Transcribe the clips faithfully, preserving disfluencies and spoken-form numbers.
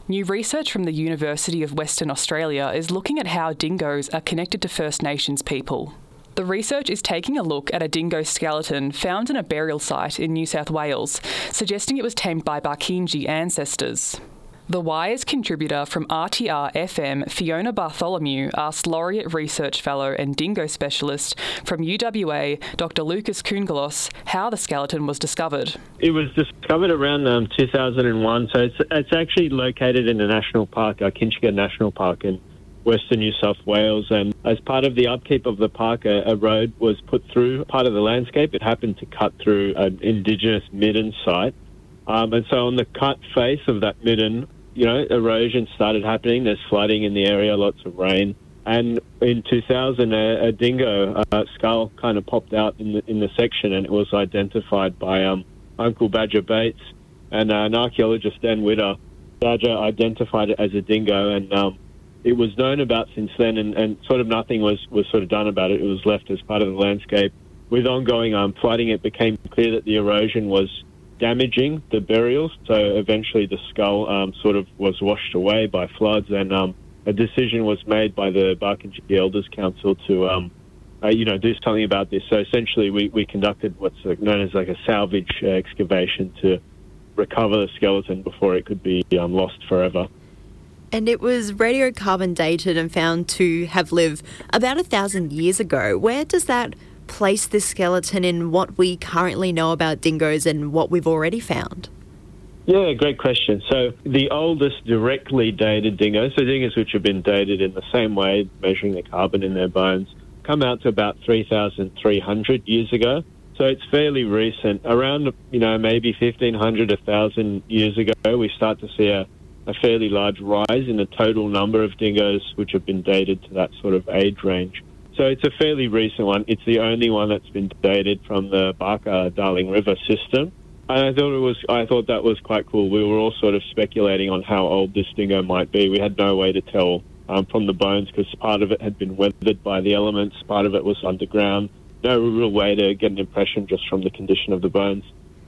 New research from the University of Western Australia is looking at how dingoes are connected to First Nations people. The research is taking a look at a dingo skeleton found in a burial site in New South Wales, suggesting it was tamed by Barkindji ancestors. The Wire's contributor from R T R F M, Fiona Bartholomew, asked Laureate Research Fellow and dingo specialist from U W A, Doctor Lucas Koungalos, how the skeleton was discovered. It was discovered around um, two thousand one, so it's, it's actually located in the national park, uh, Kinchega National Park in Western New South Wales. And as part of the upkeep of the park, a, a road was put through part of the landscape. It happened to cut through an Indigenous midden site. Um, and so on the cut face of that midden, you know, erosion started happening. There's flooding in the area, lots of rain. And in two thousand, a, a dingo uh, skull kind of popped out in the in the section, and it was identified by um, Uncle Badger Bates. And uh, an archaeologist, Dan Witter, Badger identified it as a dingo, and um, it was known about since then, and, and sort of nothing was, was sort of done about it. It was left as part of the landscape. With ongoing um, flooding, it became clear that the erosion was damaging the burials, so eventually the skull um, sort of was washed away by floods, and um, a decision was made by the Barkindji Elders Council to, um, uh, you know, do something about this. So essentially, we, we conducted what's known as like a salvage uh, excavation to recover the skeleton before it could be um, lost forever. And it was radiocarbon dated and found to have lived about a thousand years ago. Where does that place this skeleton in what we currently know about dingoes and what we've already found? Yeah, great question. So the oldest directly dated dingoes, so dingoes which have been dated in the same way, measuring the carbon in their bones, come out to about three thousand three hundred years ago. So it's fairly recent. Around, you know, maybe fifteen hundred, one thousand years ago, we start to see a, a fairly large rise in the total number of dingoes which have been dated to that sort of age range. So it's a fairly recent one. It's the only one that's been dated from the Barker-Darling River system. And I thought it was, I thought that was quite cool. We were all sort of speculating on how old this dingo might be. We had no way to tell um, from the bones because part of it had been weathered by the elements, part of it was underground. No real way to get an impression just from the condition of the bones.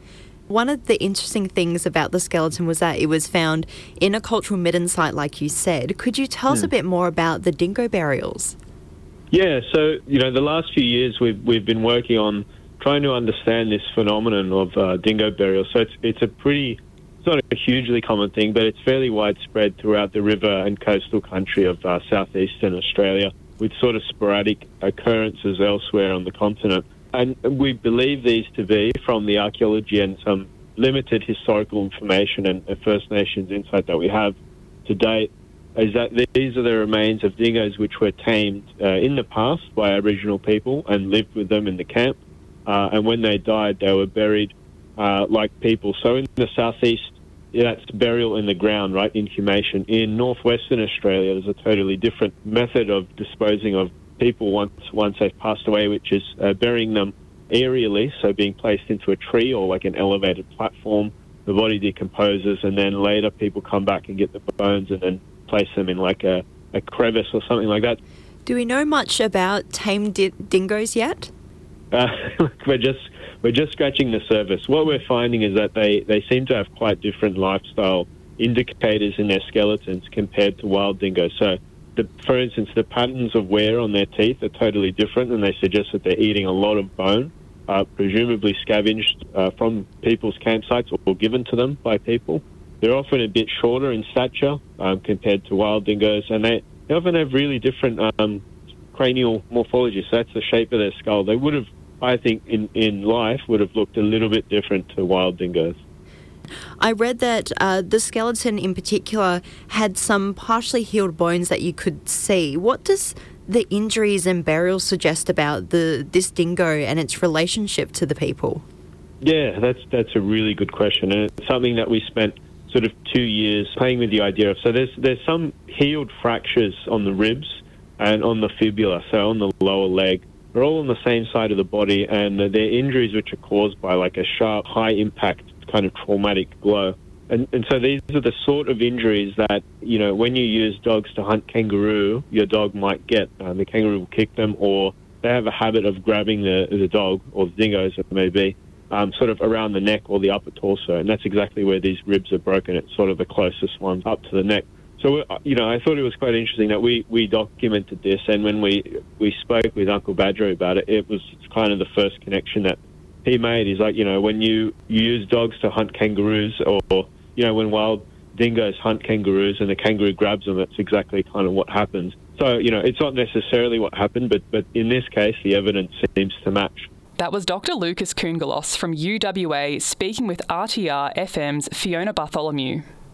One of the interesting things about the skeleton was that it was found in a cultural midden site, like you said. Could you tell us Hmm. a bit more about the dingo burials? Yeah, so, you know, the last few years we've we've been working on trying to understand this phenomenon of uh, dingo burial. So it's it's a pretty, it's not a hugely common thing, but it's fairly widespread throughout the river and coastal country of uh, southeastern Australia, with sort of sporadic occurrences elsewhere on the continent. And we believe these to be, from the archaeology and some limited historical information and First Nations insight that we have to date, is that these are the remains of dingoes which were tamed uh, in the past by Aboriginal people and lived with them in the camp. Uh, and when they died, they were buried uh, like people. So in the southeast, yeah, that's burial in the ground, right, inhumation. In northwestern Australia, there's a totally different method of disposing of people once once they've passed away, which is uh, burying them aerially, so being placed into a tree or like an elevated platform. The body decomposes, and then later people come back and get the bones and then place them in like a, a crevice or something like that. Do we know much about tamed di- dingoes yet? Uh, we're just we're just scratching the surface. What we're finding is that they, they seem to have quite different lifestyle indicators in their skeletons compared to wild dingoes. So, the, for instance, the patterns of wear on their teeth are totally different, and they suggest that they're eating a lot of bone, uh, presumably scavenged uh, from people's campsites or, or given to them by people. They're often a bit shorter in stature um, compared to wild dingoes, and they, they often have really different um, cranial morphology. So that's the shape of their skull. They would have, I think, in, in life, would have looked a little bit different to wild dingoes. I read that uh, the skeleton in particular had some partially healed bones that you could see. What does the injuries and burials suggest about the this dingo and its relationship to the people? Yeah, that's that's a really good question, and it's something that we spent sort of two years playing with the idea of. So there's there's some healed fractures on the ribs and on the fibula, so on the lower leg. They're all on the same side of the body, and they're injuries which are caused by like a sharp, high-impact kind of traumatic blow. And, and so these are the sort of injuries that, you know, when you use dogs to hunt kangaroo, your dog might get. Um, the kangaroo will kick them, or they have a habit of grabbing the, the dog, or the dingo as it may be, um, sort of around the neck or the upper torso, and that's exactly where these ribs are broken. It's sort of the closest one up to the neck. So, you know, I thought it was quite interesting that we, we documented this, and when we we spoke with Uncle Badger about it, it was kind of the first connection that he made. He's like, you know, when you, you use dogs to hunt kangaroos, or, or, you know, when wild dingoes hunt kangaroos and the kangaroo grabs them, that's exactly kind of what happens. So, you know, it's not necessarily what happened, but, but in this case, the evidence seems to match. That was Doctor Lucas Koungalos from U W A speaking with R T R F M's Fiona Bartholomew.